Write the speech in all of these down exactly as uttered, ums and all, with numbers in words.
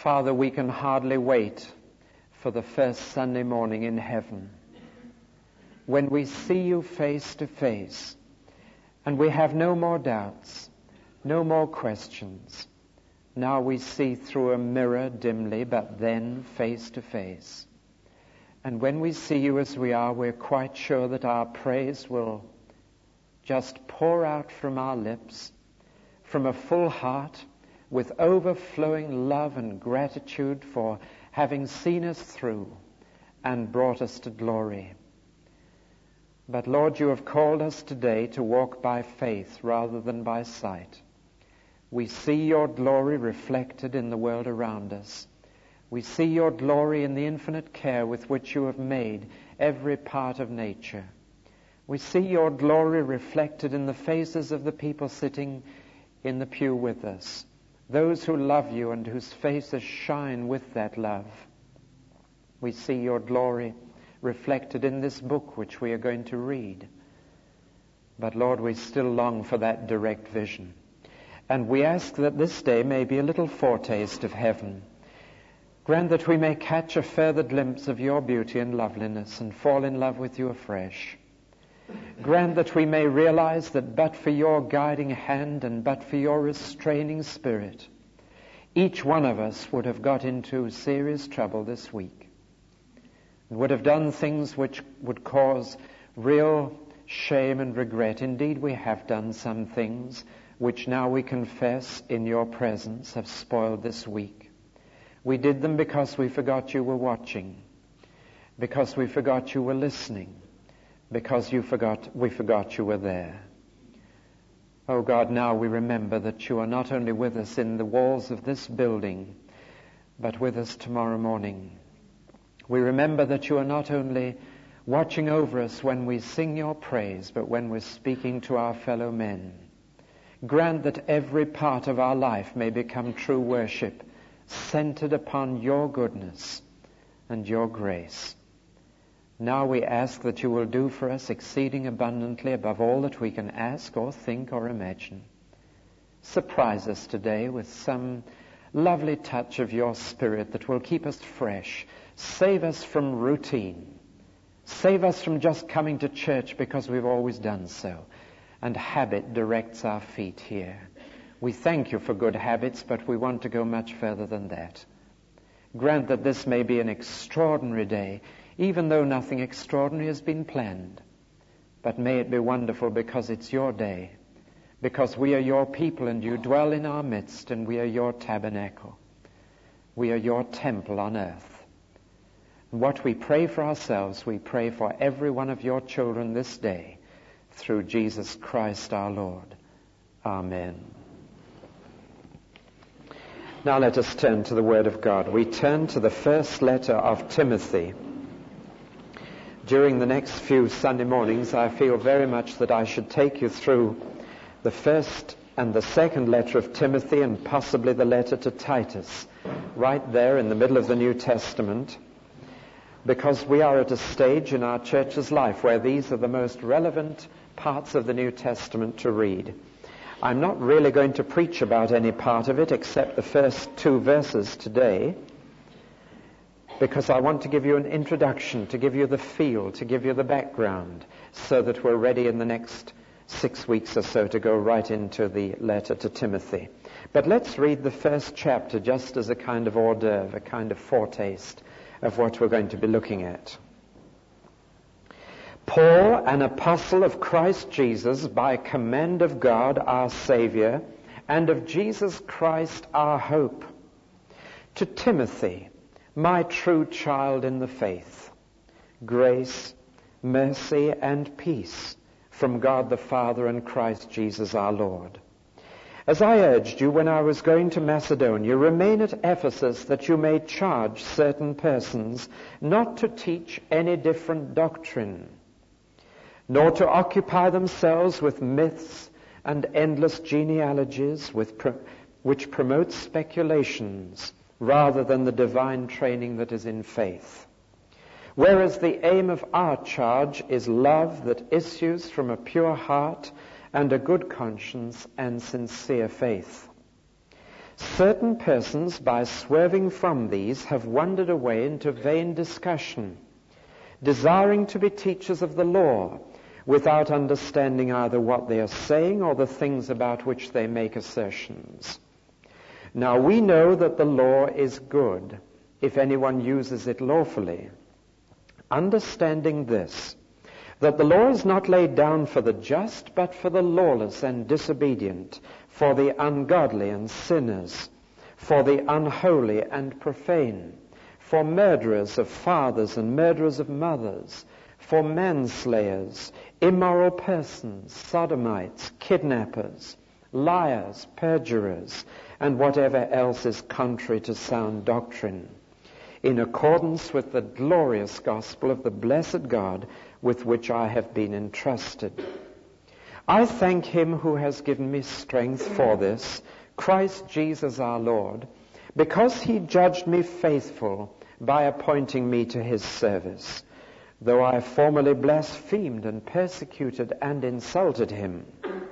Father, we can hardly wait for the first Sunday morning in heaven, when we see you face to face, and we have no more doubts, no more questions. Now we see through a mirror dimly, but then face to face. And when we see you as we are, we're quite sure that our praise will just pour out from our lips, from a full heart, with overflowing love and gratitude for having seen us through and brought us to glory. But Lord, you have called us today to walk by faith rather than by sight. We see your glory reflected in the world around us. We see your glory in the infinite care with which you have made every part of nature. We see your glory reflected in the faces of the people sitting in the pew with us, those who love you and whose faces shine with that love. We see your glory reflected in this book which we are going to read. But Lord, we still long for that direct vision. And we ask that this day may be a little foretaste of heaven. Grant that we may catch a further glimpse of your beauty and loveliness and fall in love with you afresh. Grant that we may realize that but for your guiding hand and but for your restraining spirit, each one of us would have got into serious trouble this week, would have done things which would cause real shame and regret. Indeed, we have done some things which now we confess in your presence have spoiled this week. We did them because we forgot you were watching, because we forgot you were listening, because you forgot we forgot you were there. Oh God, now we remember that you are not only with us in the walls of this building, but with us tomorrow morning. We remember that you are not only watching over us when we sing your praise, but when we're speaking to our fellow men. Grant that every part of our life may become true worship, centered upon your goodness and your grace. Now we ask that you will do for us exceeding abundantly above all that we can ask or think or imagine. Surprise us today with some lovely touch of your Spirit that will keep us fresh. Save us from routine. Save us from just coming to church because we've always done so, and habit directs our feet here. We thank you for good habits, but we want to go much further than that. Grant that this may be an extraordinary day, even though nothing extraordinary has been planned. But may it be wonderful because it's your day, because we are your people and you dwell in our midst, and we are your tabernacle. We are your temple on earth. And what we pray for ourselves, we pray for every one of your children this day, through Jesus Christ our Lord. Amen. Now let us turn to the Word of God. We turn to the first letter of Timothy. During the next few Sunday mornings, I feel very much that I should take you through the first and the second letter of Timothy, and possibly the letter to Titus, right there in the middle of the New Testament, because we are at a stage in our church's life where these are the most relevant parts of the New Testament to read. I'm not really going to preach about any part of it except the first two verses today, because I want to give you an introduction, to give you the feel, to give you the background, so that we're ready in the next six weeks or so to go right into the letter to Timothy. But let's read the first chapter just as a kind of hors d'oeuvre, a kind of foretaste of what we're going to be looking at. Paul, an apostle of Christ Jesus, by command of God our Savior, and of Jesus Christ our hope, to Timothy, my true child in the faith, grace, mercy, and peace from God the Father and Christ Jesus our Lord. As I urged you when I was going to Macedonia, remain at Ephesus, that you may charge certain persons not to teach any different doctrine, nor to occupy themselves with myths and endless genealogies with pro- which promote speculations rather than the divine training that is in faith. Whereas the aim of our charge is love that issues from a pure heart and a good conscience and sincere faith. Certain persons, by swerving from these, have wandered away into vain discussion, desiring to be teachers of the law, without understanding either what they are saying or the things about which they make assertions. Now we know that the law is good, if anyone uses it lawfully, understanding this, that the law is not laid down for the just, but for the lawless and disobedient, for the ungodly and sinners, for the unholy and profane, for murderers of fathers and murderers of mothers, for manslayers, immoral persons, sodomites, kidnappers, liars, perjurers, and whatever else is contrary to sound doctrine, in accordance with the glorious gospel of the blessed God with which I have been entrusted. I thank him who has given me strength for this, Christ Jesus our Lord, because he judged me faithful by appointing me to his service, though I formerly blasphemed and persecuted and insulted him.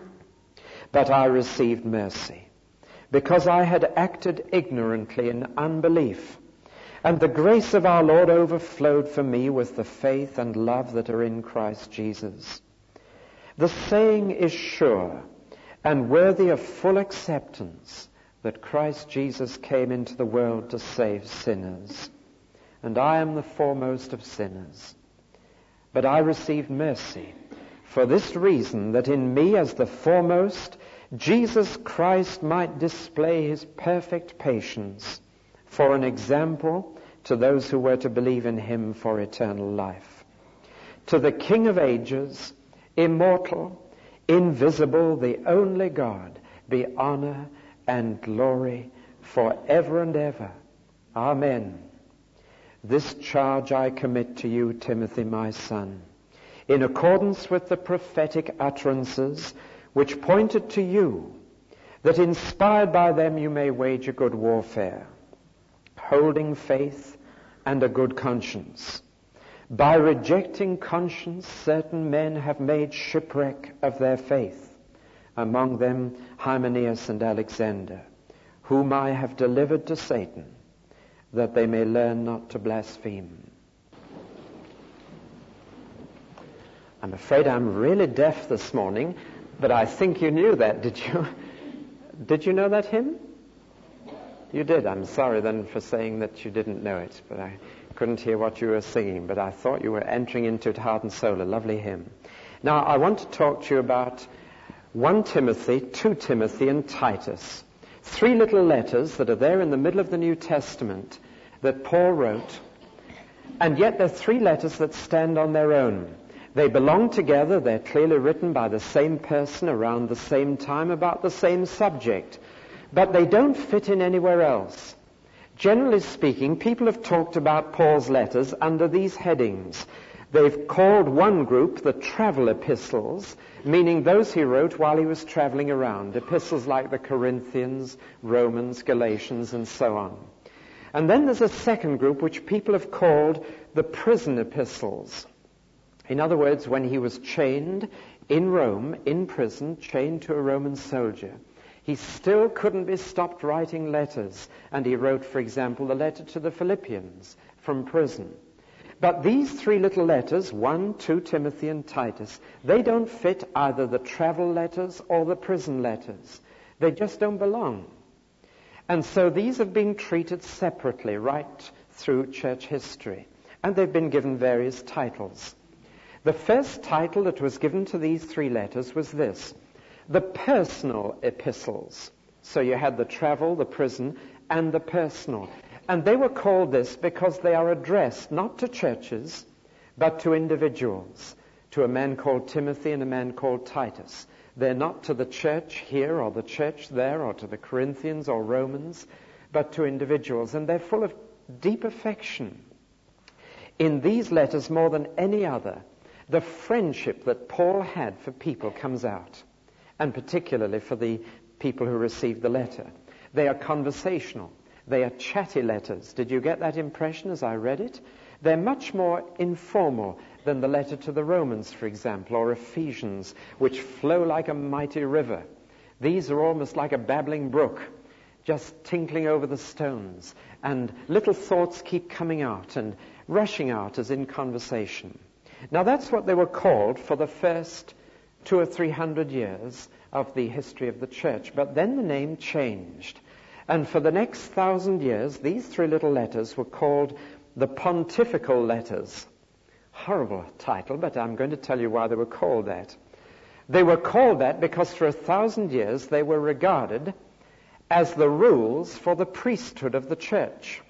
But I received mercy, because I had acted ignorantly in unbelief, and the grace of our Lord overflowed for me with the faith and love that are in Christ Jesus. The saying is sure and worthy of full acceptance, that Christ Jesus came into the world to save sinners, and I am the foremost of sinners. But I received mercy for this reason, that in me as the foremost, Jesus Christ might display his perfect patience for an example to those who were to believe in him for eternal life. To the King of ages, immortal, invisible, the only God, be honor and glory forever and ever. Amen. This charge I commit to you, Timothy, my son, in accordance with the prophetic utterances which pointed to you, that inspired by them you may wage a good warfare, holding faith and a good conscience. By rejecting conscience, certain men have made shipwreck of their faith, among them Hymenaeus and Alexander, whom I have delivered to Satan, that they may learn not to blaspheme. I'm afraid I'm really deaf this morning, but I think you knew that, did you? Did you know that hymn? You did. I'm sorry then for saying that you didn't know it, but I couldn't hear what you were singing, but I thought you were entering into it heart and soul, a lovely hymn. Now, I want to talk to you about First Timothy, Second Timothy, and Titus. Three little letters that are there in the middle of the New Testament that Paul wrote, and yet they're three letters that stand on their own. They belong together. They're clearly written by the same person around the same time about the same subject, but they don't fit in anywhere else. Generally speaking, people have talked about Paul's letters under these headings. They've called one group the travel epistles, meaning those he wrote while he was traveling around. Epistles like the Corinthians, Romans, Galatians, and so on. And then there's a second group which people have called the prison epistles. In other words, when he was chained in Rome, in prison, chained to a Roman soldier, he still couldn't be stopped writing letters. And he wrote, for example, the letter to the Philippians from prison. But these three little letters, one, two, Timothy, and Titus, they don't fit either the travel letters or the prison letters. They just don't belong. And so these have been treated separately right through church history. And they've been given various titles. The first title that was given to these three letters was this: the personal epistles. So you had the travel, the prison, and the personal. And they were called this because they are addressed not to churches, but to individuals, to a man called Timothy and a man called Titus. They're not to the church here or the church there or to the Corinthians or Romans, but to individuals. And they're full of deep affection. In these letters, more than any other, the friendship that Paul had for people comes out, and particularly for the people who received the letter. They are conversational. They are chatty letters. Did you get that impression as I read it? They're much more informal than the letter to the Romans, for example, or Ephesians, which flow like a mighty river. These are almost like a babbling brook. just tinkling over the stones, and little thoughts keep coming out and rushing out as in conversation. Now that's what they were called for the first two or three hundred years of the history of the church. But then the name changed. And for the next thousand years, these three little letters were called the Pontifical Letters. Horrible title, but I'm going to tell you why they were called that. They were called that because for a thousand years they were regarded as the rules for the priesthood of the church.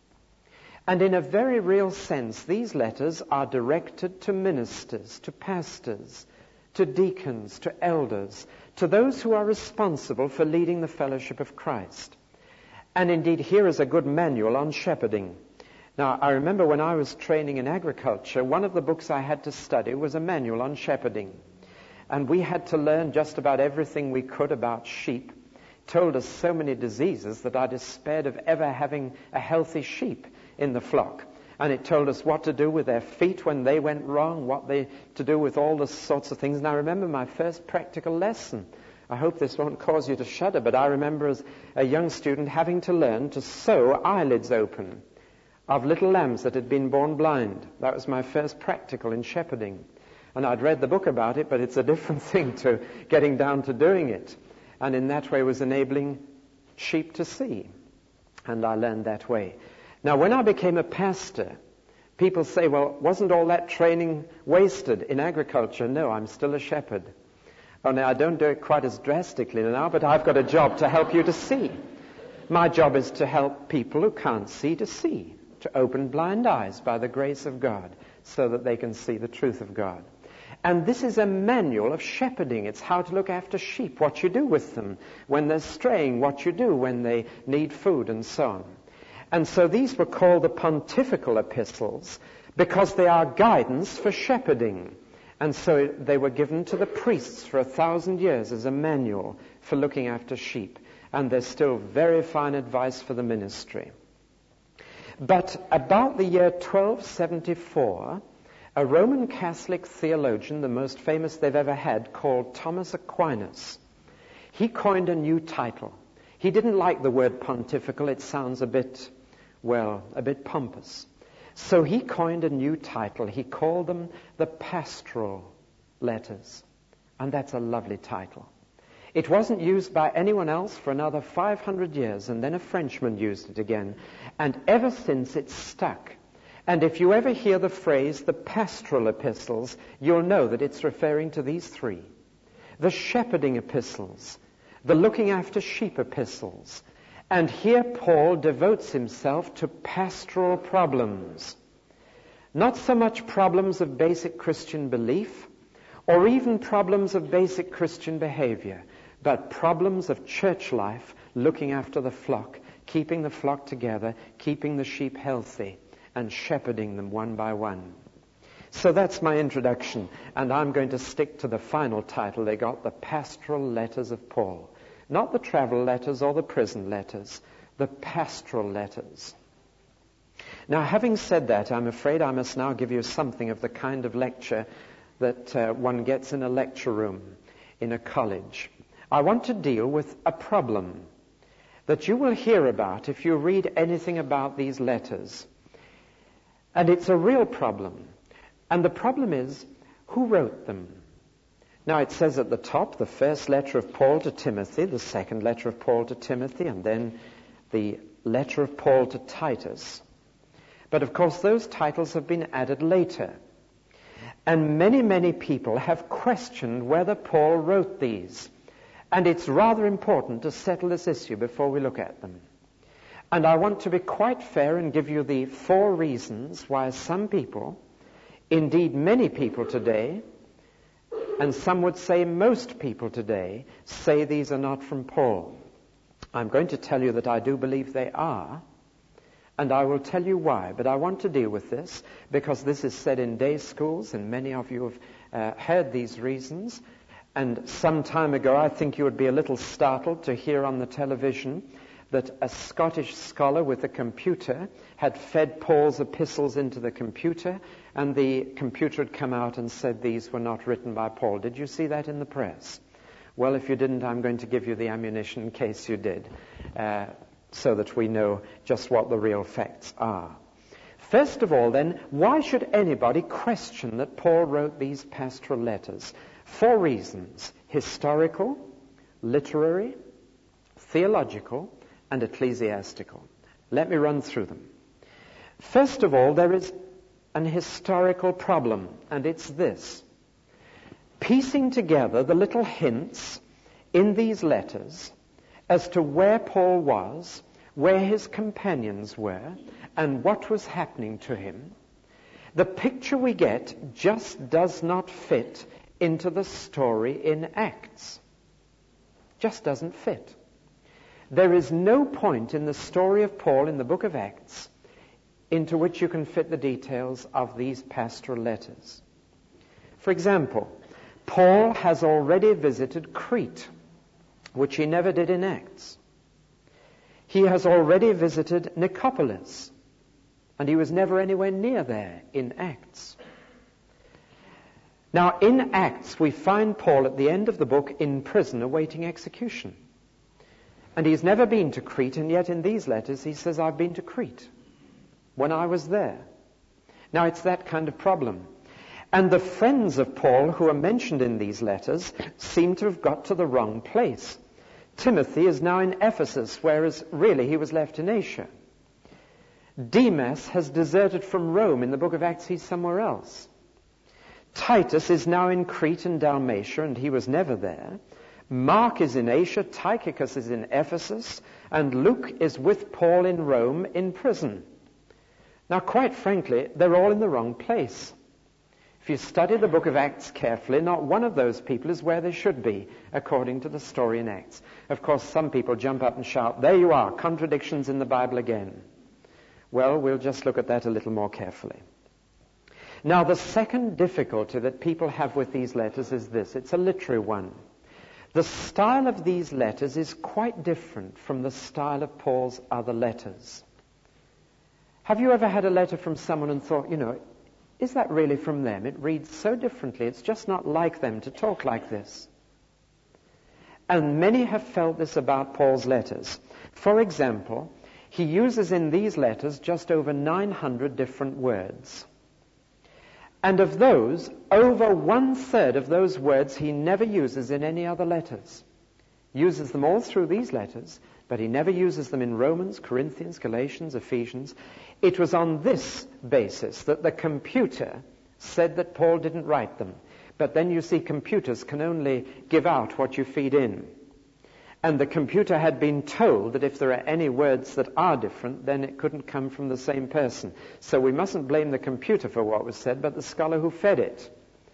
And in a very real sense, these letters are directed to ministers, to pastors, to deacons, to elders, to those who are responsible for leading the fellowship of Christ. And indeed, here is a good manual on shepherding. Now, I remember when I was training in agriculture, one of the books I had to study was a manual on shepherding. And we had to learn just about everything we could about sheep. It told us so many diseases that I despaired of ever having a healthy sheep in the flock. And it told us what to do with their feet when they went wrong, what they to do with all the sorts of things. And I remember my first practical lesson. I hope this won't cause you to shudder, but I remember as a young student having to learn to sew eyelids open of little lambs that had been born blind. That was my first practical in shepherding. And I'd read the book about it, but it's a different thing to getting down to doing it. And in that way was enabling sheep to see. And I learned that way. Now, when I became a pastor, people say, well, wasn't all that training wasted in agriculture? No, I'm still a shepherd. Only I don't do it quite as drastically now, but I've got a job to help you to see. My job is to help people who can't see to see, to open blind eyes by the grace of God so that they can see the truth of God. And this is a manual of shepherding. It's how to look after sheep, what you do with them when they're straying, what you do when they need food, and so on. And so these were called the pontifical epistles because they are guidance for shepherding. And so they were given to the priests for a thousand years as a manual for looking after sheep. And they're still very fine advice for the ministry. But about the year twelve seventy-four, a Roman Catholic theologian, the most famous they've ever had, called Thomas Aquinas, he coined a new title. He didn't like the word pontifical. It sounds a bit, well, a bit pompous. So he coined a new title. He called them the Pastoral Letters. And that's a lovely title. It wasn't used by anyone else for another five hundred years, and then a Frenchman used it again. And ever since it's stuck. And if you ever hear the phrase, the pastoral epistles, you'll know that it's referring to these three. The shepherding epistles, the looking after sheep epistles. And here Paul devotes himself to pastoral problems. Not so much problems of basic Christian belief, or even problems of basic Christian behavior, but problems of church life, looking after the flock, keeping the flock together, keeping the sheep healthy, and shepherding them one by one. So that's my introduction, and I'm going to stick to the final title they got, the Pastoral Letters of Paul. Not the travel letters or the prison letters, the pastoral letters. Now, having said that, I'm afraid I must now give you something of the kind of lecture that uh, one gets in a lecture room in a college. I want to deal with a problem that you will hear about if you read anything about these letters. And it's a real problem. And the problem is, who wrote them? Now it says at the top, the first letter of Paul to Timothy, the second letter of Paul to Timothy, and then the letter of Paul to Titus. But of course those titles have been added later. And many, many people have questioned whether Paul wrote these. And it's rather important to settle this issue before we look at them. And I want to be quite fair and give you the four reasons why some people, indeed many people today, and some would say most people today, say these are not from Paul. I'm going to tell you that I do believe they are, and I will tell you why. But I want to deal with this because this is said in day schools, and many of you have uh, heard these reasons. And some time ago, I think you would be a little startled to hear on the television that a Scottish scholar with a computer had fed Paul's epistles into the computer, and the computer had come out and said these were not written by Paul. Did you see that in the press? Well, if you didn't, I'm going to give you the ammunition in case you did, uh, so that we know just what the real facts are. First of all, then, why should anybody question that Paul wrote these pastoral letters? Four reasons: historical, literary, theological, and ecclesiastical. Let me run through them. First of all, there is an historical problem, and it's this: piecing together the little hints in these letters as to where Paul was, where his companions were, and what was happening to him. The picture we get just does not fit into the story in Acts. Just doesn't fit. There is no point in the story of Paul in the book of Acts into which you can fit the details of these pastoral letters. For example, Paul has already visited Crete, which he never did in Acts. He has already visited Nicopolis, and he was never anywhere near there in Acts. Now, in Acts, we find Paul at the end of the book in prison awaiting execution. And he's never been to Crete, and yet in these letters he says, I've been to Crete when I was there. Now, it's that kind of problem. And the friends of Paul who are mentioned in these letters seem to have got to the wrong place. Timothy is now in Ephesus, whereas really he was left in Asia. Demas has deserted from Rome. In the book of Acts, he's somewhere else. Titus is now in Crete and Dalmatia, and he was never there. Mark is in Asia, Tychicus is in Ephesus, and Luke is with Paul in Rome in prison. Now, quite frankly, they're all in the wrong place. If you study the book of Acts carefully, not one of those people is where they should be, according to the story in Acts. Of course, some people jump up and shout, there you are, contradictions in the Bible again. Well, we'll just look at that a little more carefully. Now, the second difficulty that people have with these letters is this. It's a literary one. The style of these letters is quite different from the style of Paul's other letters. Have you ever had a letter from someone and thought, you know, is that really from them? It reads so differently. It's just not like them to talk like this. And many have felt this about Paul's letters. For example, he uses in these letters just over nine hundred different words. And of those, over one-third of those words he never uses in any other letters. Uses them all through these letters, but he never uses them in Romans, Corinthians, Galatians, Ephesians. It was on this basis that the computer said that Paul didn't write them. But then you see, computers can only give out what you feed in. And the computer had been told that if there are any words that are different, then it couldn't come from the same person. So we mustn't blame the computer for what was said, but the scholar who fed it.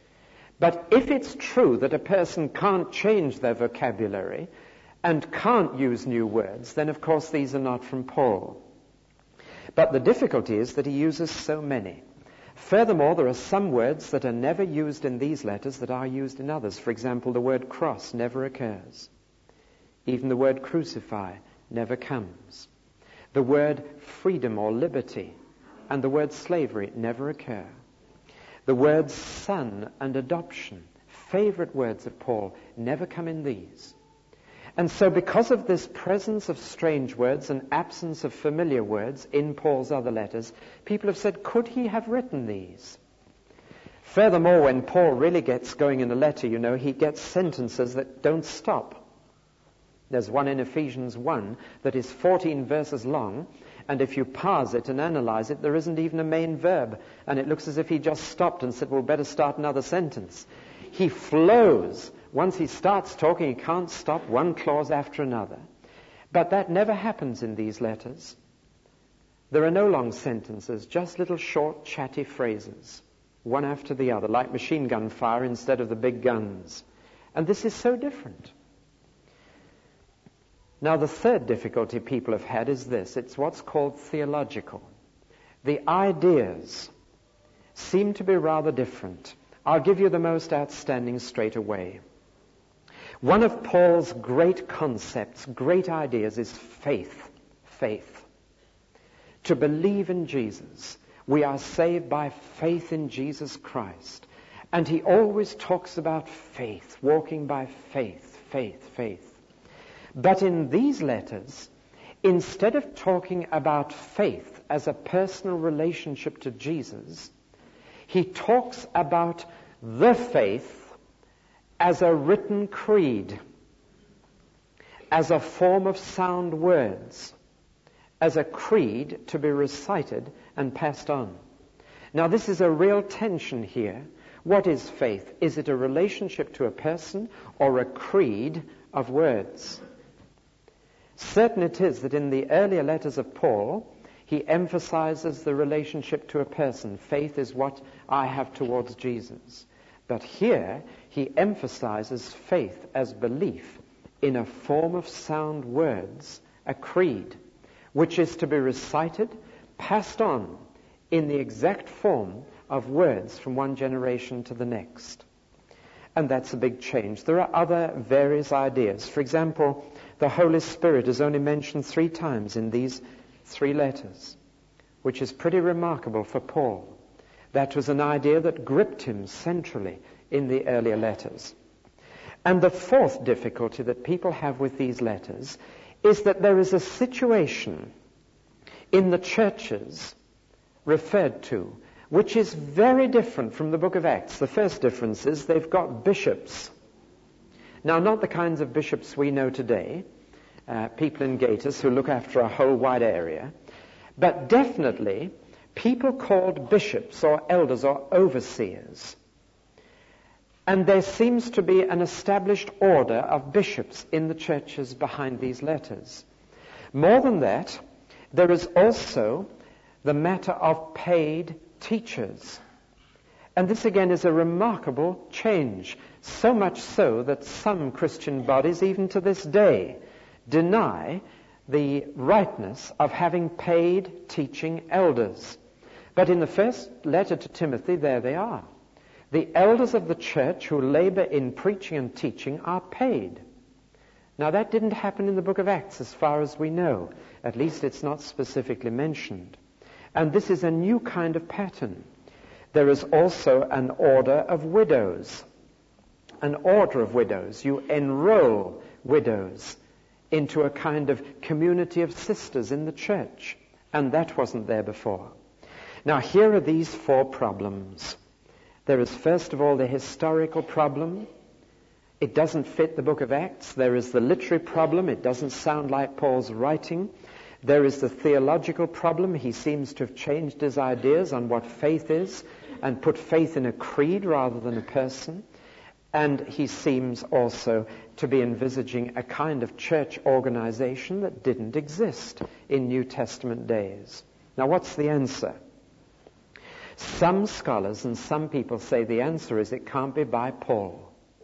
But if it's true that a person can't change their vocabulary and can't use new words, then of course these are not from Paul. But the difficulty is that he uses so many. Furthermore, there are some words that are never used in these letters that are used in others. For example, the word cross never occurs. Even the word crucify never comes. The word freedom or liberty and the word slavery never occur. The words son and adoption, favorite words of Paul, never come in these. And so because of this presence of strange words and absence of familiar words in Paul's other letters, people have said, could he have written these? Furthermore, when Paul really gets going in a letter, you know, he gets sentences that don't stop. There's one in Ephesians one that is fourteen verses long, and if you parse it and analyze it, there isn't even a main verb, and it looks as if he just stopped and said, well, better start another sentence. He flows. Once he starts talking, he can't stop, one clause after another. But that never happens in these letters. There are no long sentences, just little short, chatty phrases, one after the other, like machine gun fire instead of the big guns. And this is so different. Now, the third difficulty people have had is this. It's what's called theological. The ideas seem to be rather different. I'll give you the most outstanding straight away. One of Paul's great concepts, great ideas, is faith. Faith. To believe in Jesus. We are saved by faith in Jesus Christ. And he always talks about faith, walking by faith, faith, faith. But in these letters, instead of talking about faith as a personal relationship to Jesus, he talks about the faith as a written creed, as a form of sound words, as a creed to be recited and passed on. Now, this is a real tension here. What is faith? Is it a relationship to a person or a creed of words? Certain it is that in the earlier letters of Paul, he emphasizes the relationship to a person. Faith is what I have towards Jesus. But here, he emphasizes faith as belief in a form of sound words, a creed, which is to be recited, passed on in the exact form of words from one generation to the next. And that's a big change. There are other various ideas. For example, the Holy Spirit is only mentioned three times in these three letters, which is pretty remarkable for Paul. That was an idea that gripped him centrally in the earlier letters. And the fourth difficulty that people have with these letters is that there is a situation in the churches referred to which is very different from the book of Acts. The first difference is they've got bishops. Now, not the kinds of bishops we know today, uh, people in gaiters who look after a whole wide area, but definitely people called bishops or elders or overseers. And there seems to be an established order of bishops in the churches behind these letters. More than that, there is also the matter of paid teachers. And this again is a remarkable change, so much so that some Christian bodies, even to this day, deny the rightness of having paid teaching elders. But in the first letter to Timothy, there they are. The elders of the church who labor in preaching and teaching are paid. Now, that didn't happen in the book of Acts as far as we know. At least it's not specifically mentioned. And this is a new kind of pattern. There is also an order of widows. An order of widows. You enroll widows into a kind of community of sisters in the church. And that wasn't there before. Now, here are these four problems. There is, first of all, the historical problem. It doesn't fit the book of Acts. There is the literary problem. It doesn't sound like Paul's writing. There is the theological problem. He seems to have changed his ideas on what faith is and put faith in a creed rather than a person. And he seems also to be envisaging a kind of church organization that didn't exist in New Testament days. Now, what's the answer? Some scholars and some people say the answer is it can't be by Paul.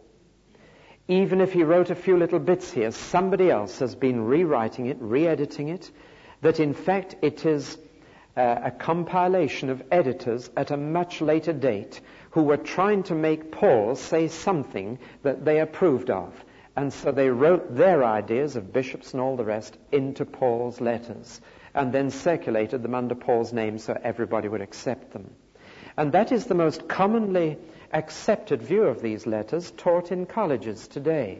Even if he wrote a few little bits here, somebody else has been rewriting it, re-editing it, that in fact it is uh, a compilation of editors at a much later date who were trying to make Paul say something that they approved of. And so they wrote their ideas of bishops and all the rest into Paul's letters and then circulated them under Paul's name so everybody would accept them. And that is the most commonly accepted view of these letters taught in colleges today.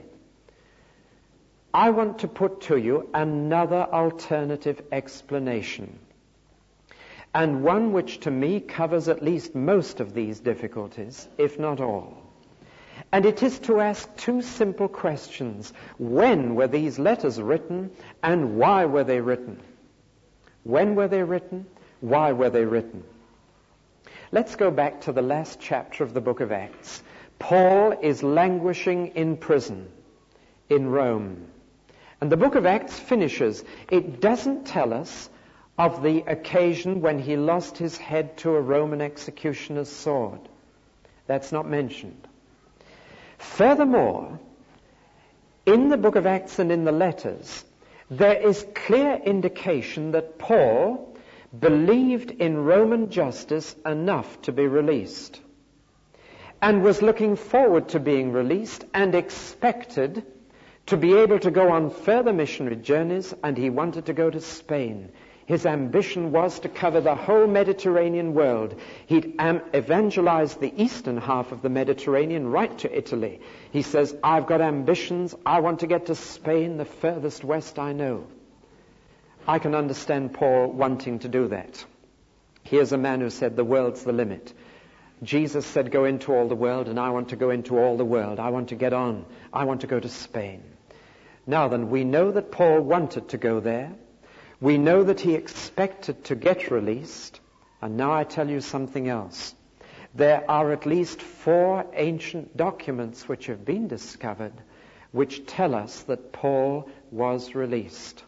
I want to put to you another alternative explanation, and one which to me covers at least most of these difficulties, if not all. And it is to ask two simple questions. When were these letters written, and why were they written? When were they written? Why were they written? Let's go back to the last chapter of the book of Acts. Paul is languishing in prison in Rome. And the book of Acts finishes. It doesn't tell us of the occasion when he lost his head to a Roman executioner's sword. That's not mentioned. Furthermore, in the book of Acts and in the letters, there is clear indication that Paul believed in Roman justice enough to be released, and was looking forward to being released and expected to be able to go on further missionary journeys, and he wanted to go to Spain. His ambition was to cover the whole Mediterranean world. He'd am- evangelized the eastern half of the Mediterranean right to Italy. He says, I've got ambitions. I want to get to Spain, the furthest west I know. I can understand Paul wanting to do that. Here's a man who said, the world's the limit. Jesus said, go into all the world, and I want to go into all the world. I want to get on. I want to go to Spain. Now then, we know that Paul wanted to go there. We know that he expected to get released. And now I tell you something else. There are at least four ancient documents which have been discovered which tell us that Paul was released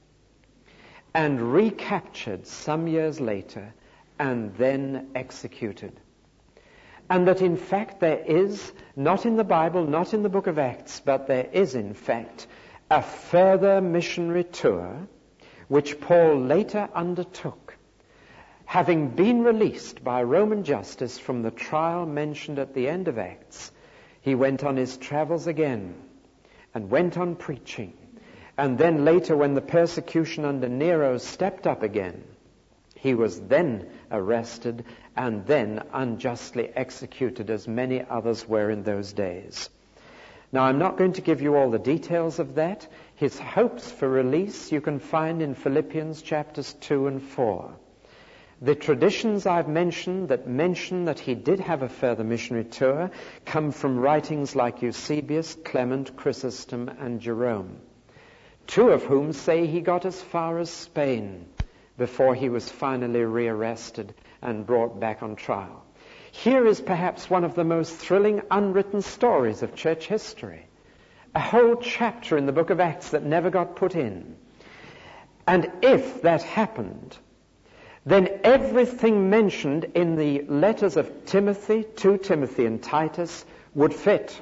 and recaptured some years later and then executed. And that in fact there is, not in the Bible, not in the book of Acts, but there is in fact a further missionary tour which Paul later undertook, having been released by Roman justice from the trial mentioned at the end of Acts. He went on his travels again and went on preaching. And then later, when the persecution under Nero stepped up again, he was then arrested and then unjustly executed, as many others were in those days. Now, I'm not going to give you all the details of that. His hopes for release you can find in Philippians chapters two and four. The traditions I've mentioned that mention that he did have a further missionary tour come from writings like Eusebius, Clement, Chrysostom, and Jerome, two of whom say he got as far as Spain before he was finally rearrested and brought back on trial. Here is perhaps one of the most thrilling unwritten stories of church history. A whole chapter in the book of Acts that never got put in. And if that happened, then everything mentioned in the letters of Timothy, to Timothy and Titus would fit.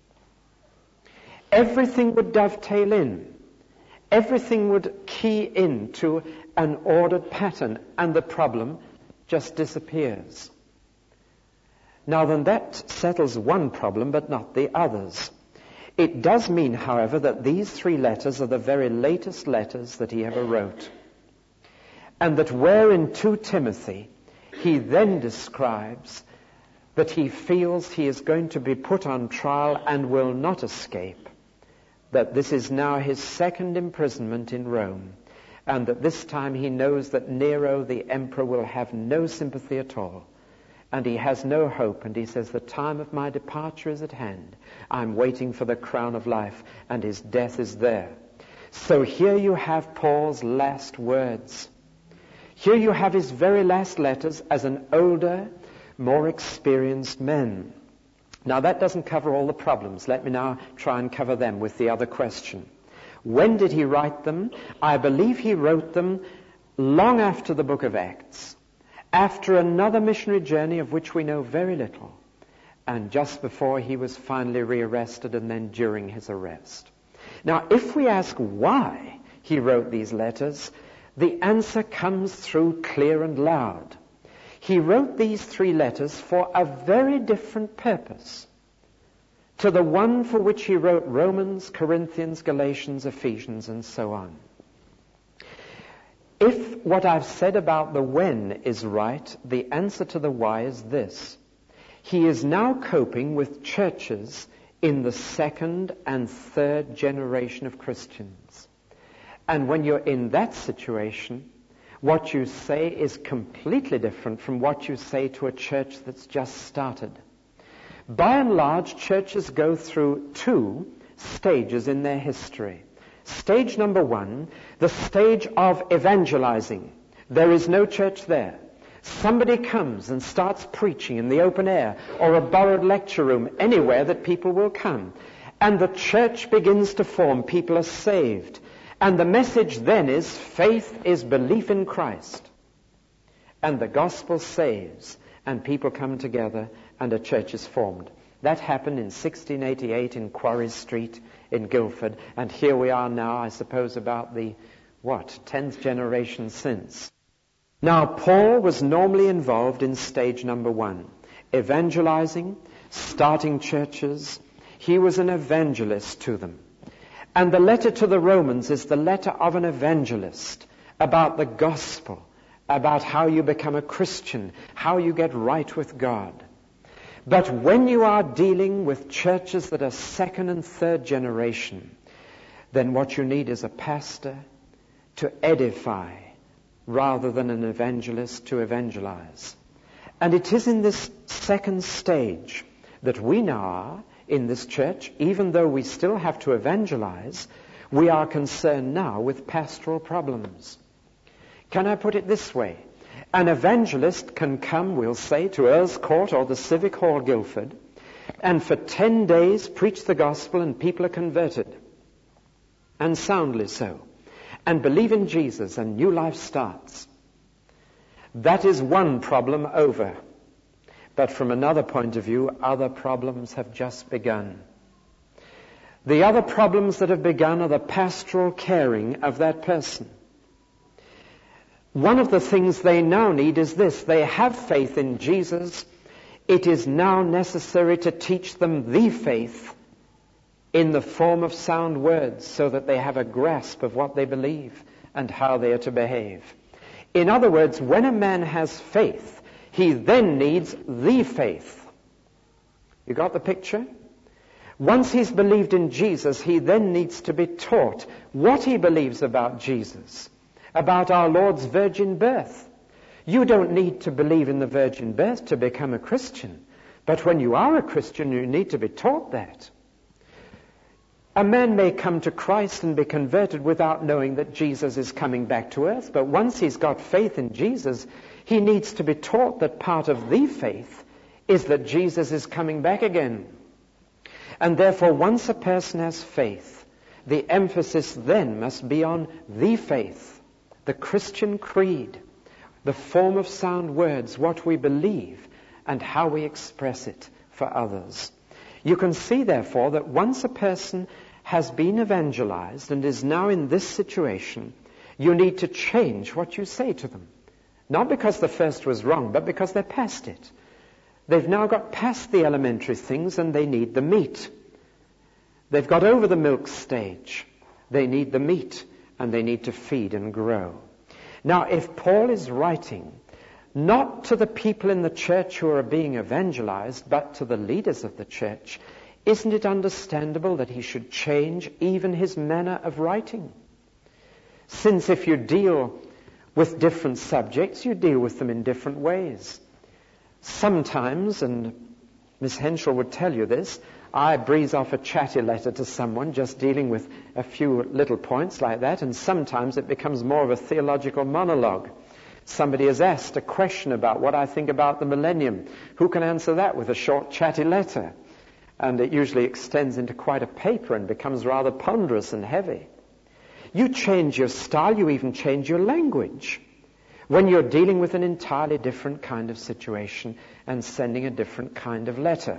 Everything would dovetail in. Everything would key into an ordered pattern, and the problem just disappears. Now then, that settles one problem, but not the others. It does mean, however, that these three letters are the very latest letters that he ever wrote. And that where in to Timothy, he then describes that he feels he is going to be put on trial and will not escape, that this is now his second imprisonment in Rome, and that this time he knows that Nero, the emperor, will have no sympathy at all. And he has no hope, and he says, the time of my departure is at hand. I'm waiting for the crown of life, and his death is there. So here you have Paul's last words. Here you have his very last letters as an older, more experienced man. Now that doesn't cover all the problems. Let me now try and cover them with the other question. When did he write them? I believe he wrote them long after the book of Acts, after another missionary journey of which we know very little, and just before he was finally rearrested and then during his arrest. Now, if we ask why he wrote these letters, the answer comes through clear and loud. He wrote these three letters for a very different purpose to the one for which he wrote Romans, Corinthians, Galatians, Ephesians, and so on. If what I've said about the when is right, the answer to the why is this. He is now coping with churches in the second and third generation of Christians. And when you're in that situation, what you say is completely different from what you say to a church that's just started. By and large, churches go through two stages in their history. Stage number one, the stage of evangelizing. There is no church there. Somebody comes and starts preaching in the open air or a borrowed lecture room, anywhere that people will come. And the church begins to form. People are saved. And the message then is faith is belief in Christ. And the gospel saves. And people come together and a church is formed. That happened in sixteen eighty-eight in Quarry Street in Guildford. And here we are now, I suppose, about the, what, tenth generation since. Now, Paul was normally involved in stage number one. Evangelizing, starting churches. He was an evangelist to them. And the letter to the Romans is the letter of an evangelist. about the gospel, about how you become a Christian, how you get right with God. But when you are dealing with churches that are second and third generation, then what you need is a pastor to edify rather than an evangelist to evangelize. And it is in this second stage that we now are in this church. Even though we still have to evangelize, we are concerned now with pastoral problems. Can I put it this way? An evangelist can come, we'll say, to Earl's Court or the Civic Hall, Guildford, and for ten days preach the gospel and people are converted, and soundly so, and believe in Jesus and new life starts. That is one problem over. But from another point of view, other problems have just begun. The other problems that have begun are the pastoral caring of that person. One of the things they now need is this. They have faith in Jesus. It is now necessary to teach them the faith in the form of sound words so that they have a grasp of what they believe and how they are to behave. In other words, when a man has faith, he then needs the faith. You got the picture? Once he's believed in Jesus, he then needs to be taught what he believes about Jesus, about our Lord's virgin birth. You don't need to believe in the virgin birth to become a Christian. But when you are a Christian, you need to be taught that. A man may come to Christ and be converted without knowing that Jesus is coming back to earth. But once he's got faith in Jesus, he needs to be taught that part of the faith is that Jesus is coming back again. And therefore, once a person has faith, the emphasis then must be on the faith, the Christian creed, the form of sound words, what we believe, and how we express it for others. You can see, therefore, that once a person has been evangelized and is now in this situation, you need to change what you say to them. Not because the first was wrong, but because they're past it. They've now got past the elementary things and they need the meat. They've got over the milk stage. They need the meat and they need to feed and grow. Now, if Paul is writing not to the people in the church who are being evangelized, but to the leaders of the church, isn't it understandable that he should change even his manner of writing? Since if you deal with different subjects, you deal with them in different ways. Sometimes, and Miss Henschel would tell you this, I breeze off a chatty letter to someone just dealing with a few little points like that, and sometimes it becomes more of a theological monologue. Somebody has asked a question about what I think about the millennium. Who can answer that with a short chatty letter? And it usually extends into quite a paper and becomes rather ponderous and heavy. You change your style, you even change your language when you're dealing with an entirely different kind of situation and sending a different kind of letter.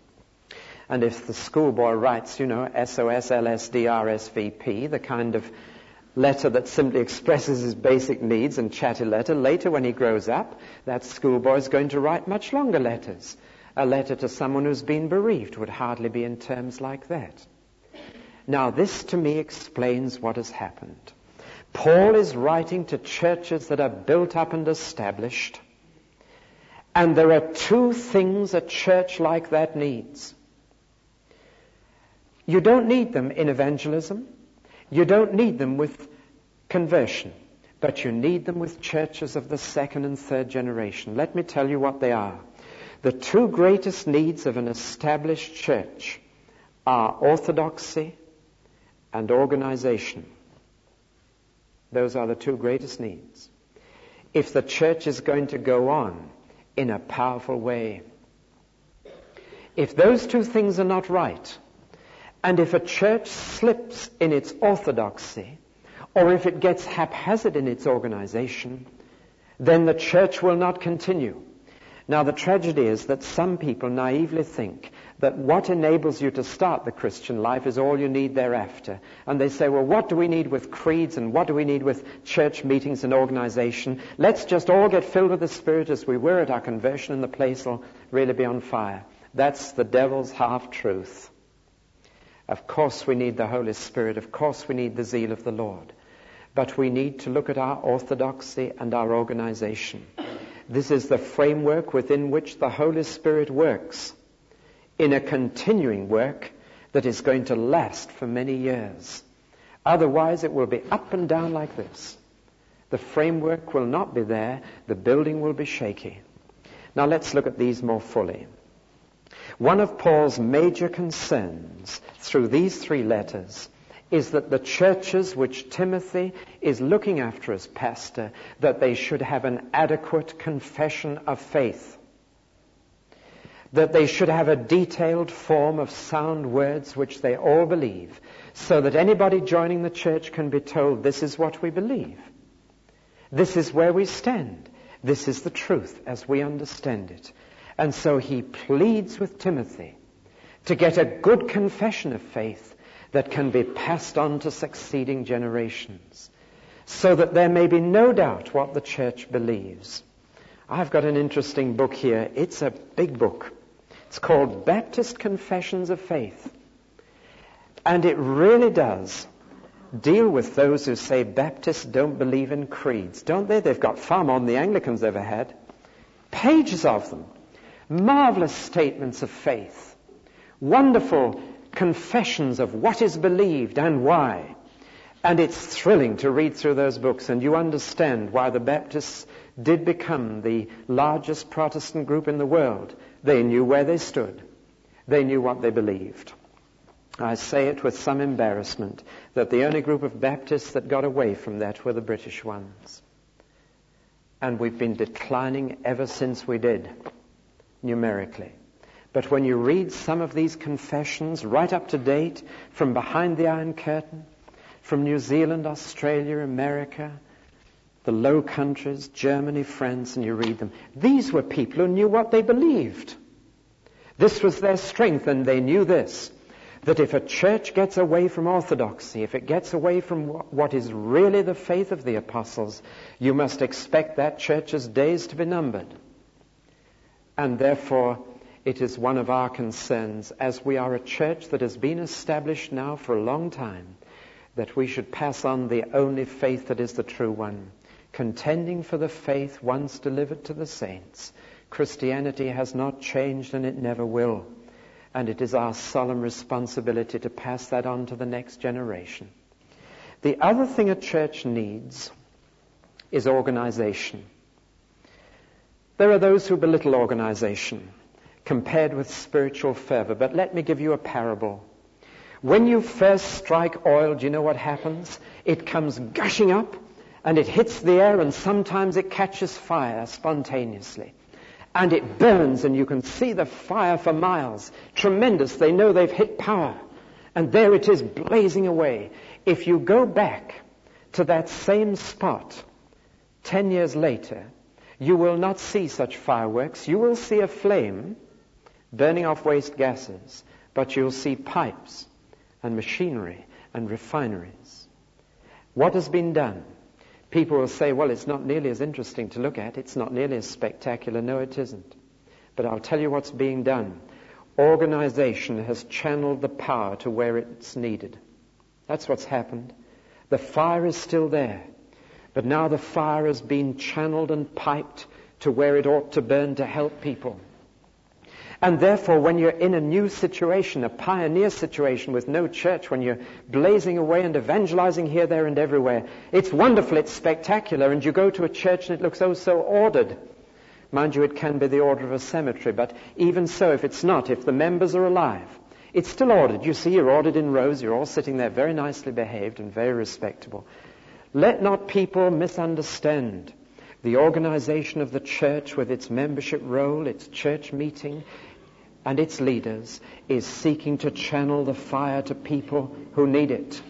And if the schoolboy writes, you know, S O S, L S D, R S V P, the kind of letter that simply expresses his basic needs and chatty letter, later when he grows up, that schoolboy is going to write much longer letters. A letter to someone who's been bereaved would hardly be in terms like that. Now, this to me explains what has happened. Paul is writing to churches that are built up and established, and there are two things a church like that needs. You don't need them in evangelism. You don't need them with conversion, but you need them with churches of the second and third generation. Let me tell you what they are. The two greatest needs of an established church are orthodoxy and organization. Those are the two greatest needs. If the church is going to go on in a powerful way, if those two things are not right, and if a church slips in its orthodoxy, or if it gets haphazard in its organization, then the church will not continue. Now, the tragedy is that some people naively think that what enables you to start the Christian life is all you need thereafter. And they say, well, what do we need with creeds and what do we need with church meetings and organization? Let's just all get filled with the Spirit as we were at our conversion and the place will really be on fire. That's the devil's half-truth. Of course we need the Holy Spirit. Of course we need the zeal of the Lord. but we need to look at our orthodoxy and our organization. This is the framework within which the Holy Spirit works in a continuing work that is going to last for many years. Otherwise, it will be up and down like this. The framework will not be there. The building will be shaky. Now let's look at these more fully. One of Paul's major concerns through these three letters is that the churches which Timothy is looking after as pastor, that they should have an adequate confession of faith. That they should have a detailed form of sound words which they all believe, so that anybody joining the church can be told, this is what we believe. This is where we stand. This is the truth as we understand it. And so he pleads with Timothy to get a good confession of faith that can be passed on to succeeding generations, so that there may be no doubt what the church believes. I've got an interesting book here. It's a big book. It's called Baptist Confessions of Faith. And it really does deal with those who say Baptists don't believe in creeds, don't they? They've got far more than the Anglicans ever had. Pages of them. Marvelous statements of faith. Wonderful confessions of what is believed and why. And it's thrilling to read through those books, and you understand why the Baptists did become the largest Protestant group in the world. They knew where they stood. They knew what they believed. I say it with some embarrassment that the only group of Baptists that got away from that were the British ones. And we've been declining ever since we did, numerically. But when you read some of these confessions right up to date from behind the Iron Curtain, from New Zealand, Australia, America, the Low Countries, Germany, France, and you read them, these were people who knew what they believed. This was their strength, and they knew this, that if a church gets away from orthodoxy, if it gets away from what is really the faith of the apostles, you must expect that church's days to be numbered. And therefore, it is one of our concerns, as we are a church that has been established now for a long time, that we should pass on the only faith that is the true one, contending for the faith once delivered to the saints. Christianity has not changed, and it never will. And it is our solemn responsibility to pass that on to the next generation. The other thing a church needs is organization. There are those who belittle organization compared with spiritual fervor, but let me give you a parable. When you first strike oil, do you know what happens? It comes gushing up, and it hits the air, and sometimes it catches fire spontaneously. And it burns, and you can see the fire for miles. Tremendous. They know they've hit power. And there it is, blazing away. If you go back to that same spot ten years later, you will not see such fireworks. You will see a flame burning off waste gases, but you'll see pipes and machinery and refineries. What has been done? People will say, well, it's not nearly as interesting to look at. It's not nearly as spectacular. No, it isn't. But I'll tell you what's being done. Organization has channeled the power to where it's needed. That's what's happened. The fire is still there. But now the fire has been channeled and piped to where it ought to burn to help people. And therefore, when you're in a new situation, a pioneer situation with no church, when you're blazing away and evangelizing here, there, and everywhere, it's wonderful, it's spectacular, and you go to a church and it looks oh so ordered. Mind you, it can be the order of a cemetery, but even so, if it's not, if the members are alive, it's still ordered. You see, you're ordered in rows, you're all sitting there very nicely behaved and very respectable. Let not people misunderstand the organization of the church with its membership roll, its church meeting, and its leaders is seeking to channel the fire to people who need it.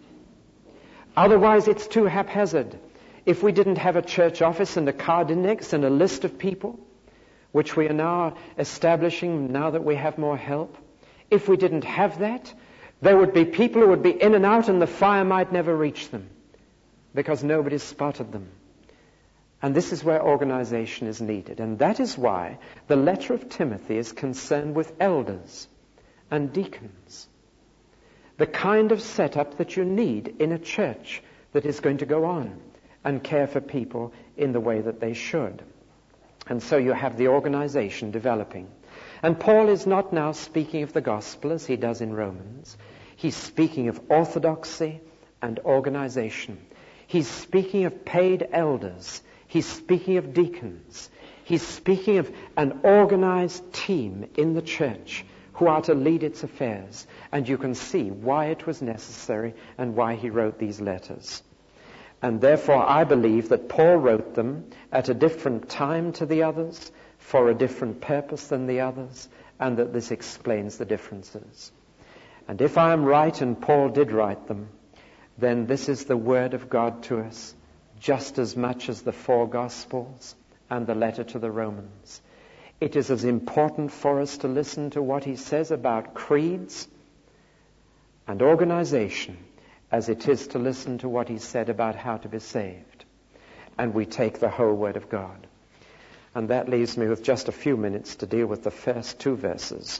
Otherwise, it's too haphazard. If we didn't have a church office and a card index and a list of people, which we are now establishing now that we have more help, if we didn't have that, there would be people who would be in and out and the fire might never reach them because nobody spotted them. And this is where organization is needed. And that is why the letter of Timothy is concerned with elders and deacons. The kind of setup that you need in a church that is going to go on and care for people in the way that they should. And so you have the organization developing. And Paul is not now speaking of the gospel as he does in Romans. He's speaking of orthodoxy and organization. He's speaking of paid elders. He's speaking of deacons. He's speaking of an organized team in the church who are to lead its affairs. And you can see why it was necessary and why he wrote these letters. And therefore I believe that Paul wrote them at a different time to the others, for a different purpose than the others, and that this explains the differences. And if I am right and Paul did write them, then this is the word of God to us, just as much as the four Gospels and the letter to the Romans. It is as important for us to listen to what he says about creeds and organization as it is to listen to what he said about how to be saved. And we take the whole word of God. And that leaves me with just a few minutes to deal with the first two verses.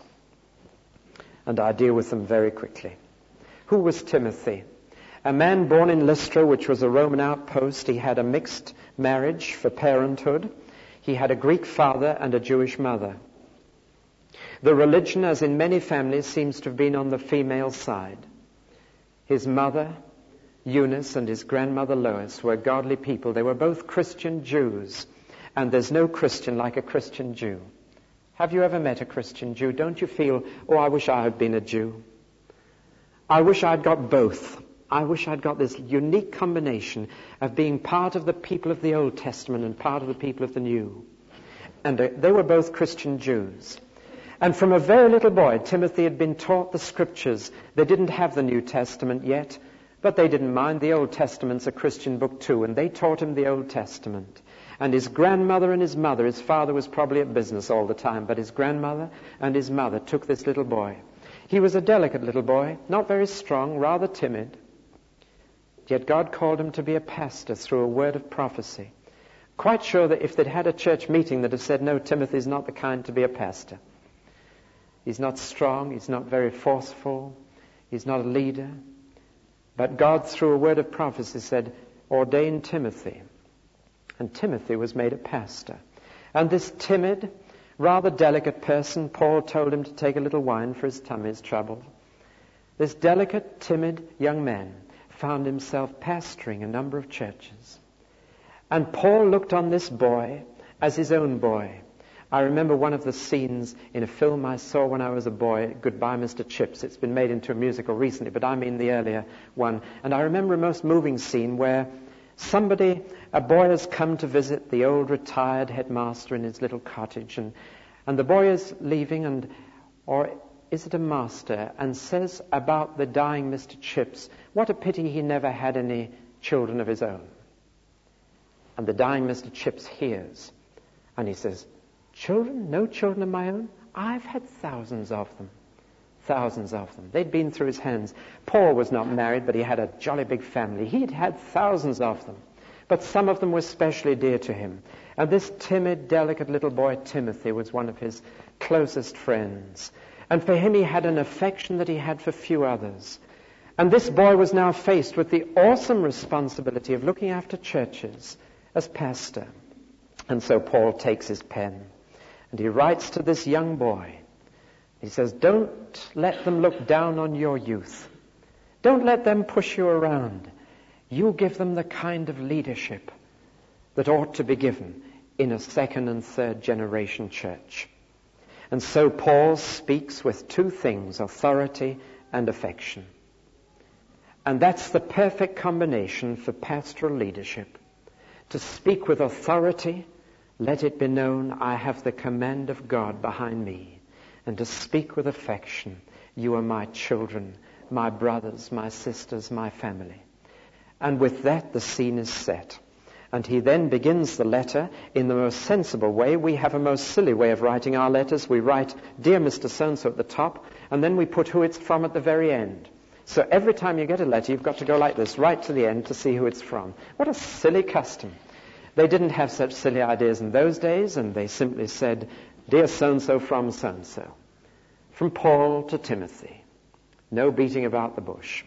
And I deal with them very quickly. Who was Timothy? A man born in Lystra, which was a Roman outpost. He had a mixed marriage for parenthood. He had a Greek father and a Jewish mother. The religion, as in many families, seems to have been on the female side. His mother, Eunice, and his grandmother, Lois, were godly people. They were both Christian Jews. And there's no Christian like a Christian Jew. Have you ever met a Christian Jew? Don't you feel, oh, I wish I had been a Jew. I wish I'd got both. I wish I'd got this unique combination of being part of the people of the Old Testament and part of the people of the New. And uh, they were both Christian Jews. And from a very little boy, Timothy had been taught the Scriptures. They didn't have the New Testament yet, but they didn't mind. The Old Testament's a Christian book too, and they taught him the Old Testament. And his grandmother and his mother, his father was probably at business all the time, but his grandmother and his mother took this little boy. He was a delicate little boy, not very strong, rather timid. Yet God called him to be a pastor through a word of prophecy. Quite sure that if they'd had a church meeting that had said, no, Timothy's not the kind to be a pastor. He's not strong, he's not very forceful, he's not a leader. But God, through a word of prophecy, said, ordain Timothy. And Timothy was made a pastor. And this timid, rather delicate person, Paul told him to take a little wine for his tummy's trouble. This delicate, timid young man found himself pastoring a number of churches. And Paul looked on this boy as his own boy. I remember one of the scenes in a film I saw when I was a boy, Goodbye, Mister Chips. It's been made into a musical recently, but I mean the earlier one. And I remember a most moving scene where somebody, a boy has come to visit the old retired headmaster in his little cottage, and, and the boy is leaving, and or is it a master, and says about the dying Mister Chips, what a pity he never had any children of his own. And the dying Mister Chips hears, and he says, children? No children of my own? I've had thousands of them. Thousands of them. They'd been through his hands. Paul was not married, but he had a jolly big family. He'd had thousands of them. But some of them were especially dear to him. And this timid, delicate little boy, Timothy, was one of his closest friends. And for him, he had an affection that he had for few others. And this boy was now faced with the awesome responsibility of looking after churches as pastor. And so Paul takes his pen and he writes to this young boy. He says, don't let them look down on your youth. Don't let them push you around. You give them the kind of leadership that ought to be given in a second and third generation church. And so Paul speaks with two things, authority and affection. And that's the perfect combination for pastoral leadership. To speak with authority, let it be known I have the command of God behind me. And to speak with affection, you are my children, my brothers, my sisters, my family. And with that, the scene is set. And he then begins the letter in the most sensible way. We have a most silly way of writing our letters. We write, Dear Mister So-and-so at the top, and then we put who it's from at the very end. So every time you get a letter, you've got to go like this, right to the end to see who it's from. What a silly custom. They didn't have such silly ideas in those days, and they simply said, Dear so-and-so from so-and-so. From Paul to Timothy. No beating about the bush.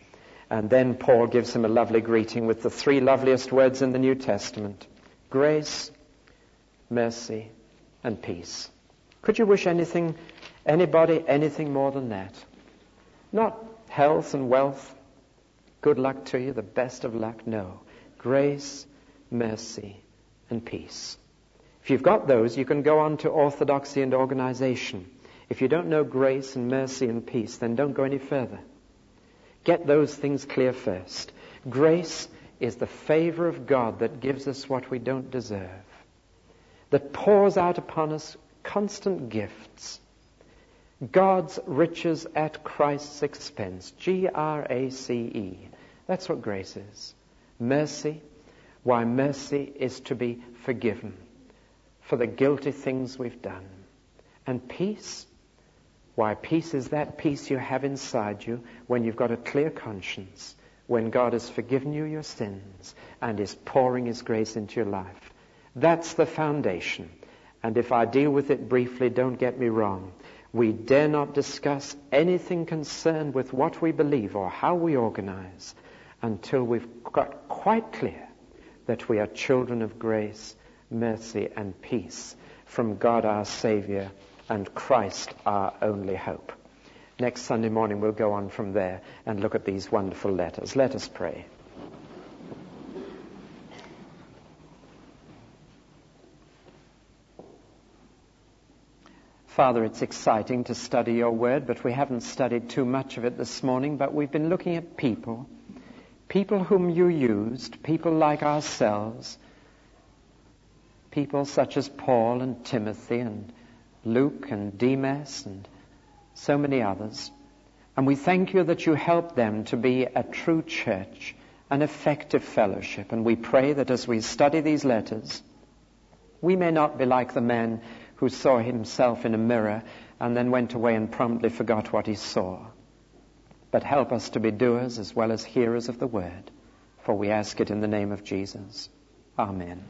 And then Paul gives him a lovely greeting with the three loveliest words in the New Testament: grace, mercy, and peace. Could you wish anything, anybody, anything more than that? Not health and wealth, good luck to you, the best of luck. No. Grace, mercy, and peace. If you've got those, you can go on to orthodoxy and organization. If you don't know grace and mercy and peace, then don't go any further. Get those things clear first. Grace is the favor of God that gives us what we don't deserve, that pours out upon us constant gifts. God's riches at Christ's expense. G R A C E. That's what grace is. Mercy. Why, mercy is to be forgiven for the guilty things we've done. And peace. Why, peace is that peace you have inside you when you've got a clear conscience, when God has forgiven you your sins and is pouring His grace into your life. That's the foundation. And if I deal with it briefly, don't get me wrong, we dare not discuss anything concerned with what we believe or how we organize until we've got quite clear that we are children of grace, mercy, and peace from God our Savior and Christ our only hope. Next Sunday morning we'll go on from there and look at these wonderful letters. Let us pray. Father, it's exciting to study your word, but we haven't studied too much of it this morning, but we've been looking at people, people whom you used, people like ourselves, people such as Paul and Timothy and Luke and Demas and so many others. And we thank you that you helped them to be a true church, an effective fellowship. And we pray that as we study these letters, we may not be like the man who saw himself in a mirror and then went away and promptly forgot what he saw. But help us to be doers as well as hearers of the word. For we ask it in the name of Jesus. Amen.